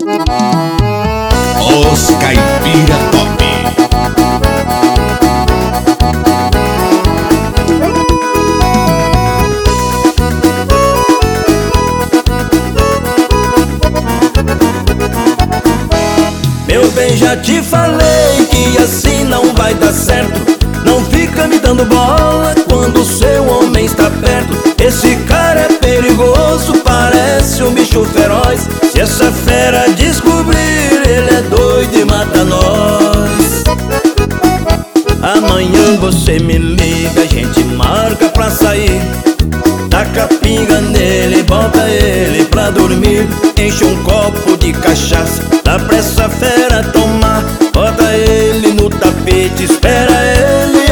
Os Caipira Top. Meu bem, já te falei que assim não vai dar certo. Não fica me dando bola quando o seu homem está perto. Esse cara é perigoso, parece um bicho feroz. Se essa fera descobrir, ele é doido e mata nós. Amanhã você me liga, a gente marca pra sair. Taca pinga nele, bota ele pra dormir. Enche um copo de cachaça, dá pra essa fera tomar. Bota ele no tapete, espera ele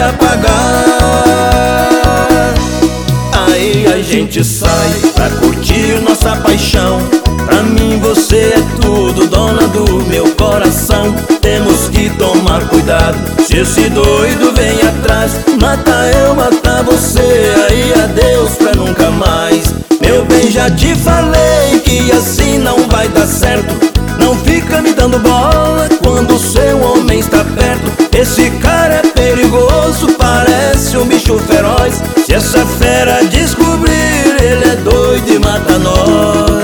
apagar. Aí a gente sai pra curtir nossa paixão. Pra mim você é tudo, dona do meu coração. Temos que tomar cuidado, se esse doido vem atrás. Mata eu, mata você, aí adeus pra nunca mais. Meu bem, já te falei que assim não vai dar certo. Não fica me dando bola quando o seu homem está perto. Esse cara é perigoso, parece um bicho feroz. Se essa fera descobrir, ele é doido e mata nós.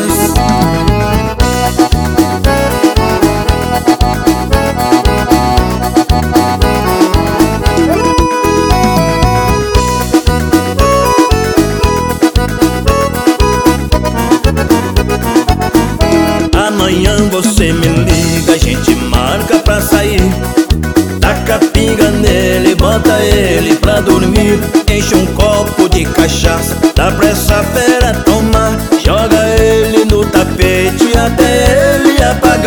Amanhã você me liga, a gente marca pra sair. Taca pinga nele, bota ele pra dormir. Enche um copo de cachaça, dá pra essa fera tomar. Joga ele no tapete até ele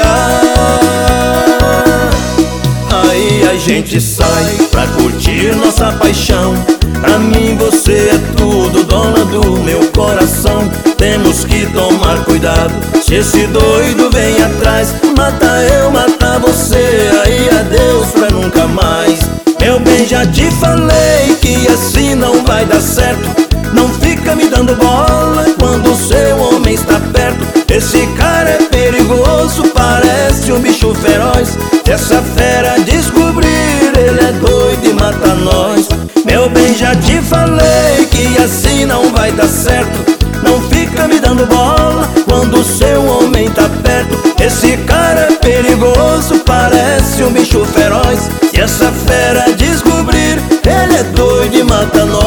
apagar. Aí a gente sai pra curtir nossa paixão. Pra mim você é tudo, dona do meu coração. Temos que tomar cuidado, se esse doido vem atrás. Mata eu, mata você, aí adeus pra nunca mais. Meu bem, já te falei que assim não vai dar certo. Não fica me dando bola quando o seu homem está perto. Esse cara é perigoso, parece um bicho feroz. Se essa fera descobrir, ele é doido e mata nós. Meu bem, já te falei que assim não vai dar certo. Não fica me dando bola quando o seu homem tá perto. Esse cara é perigoso, parece um bicho feroz. Se essa fera descobrir, ele é doido e mata nós.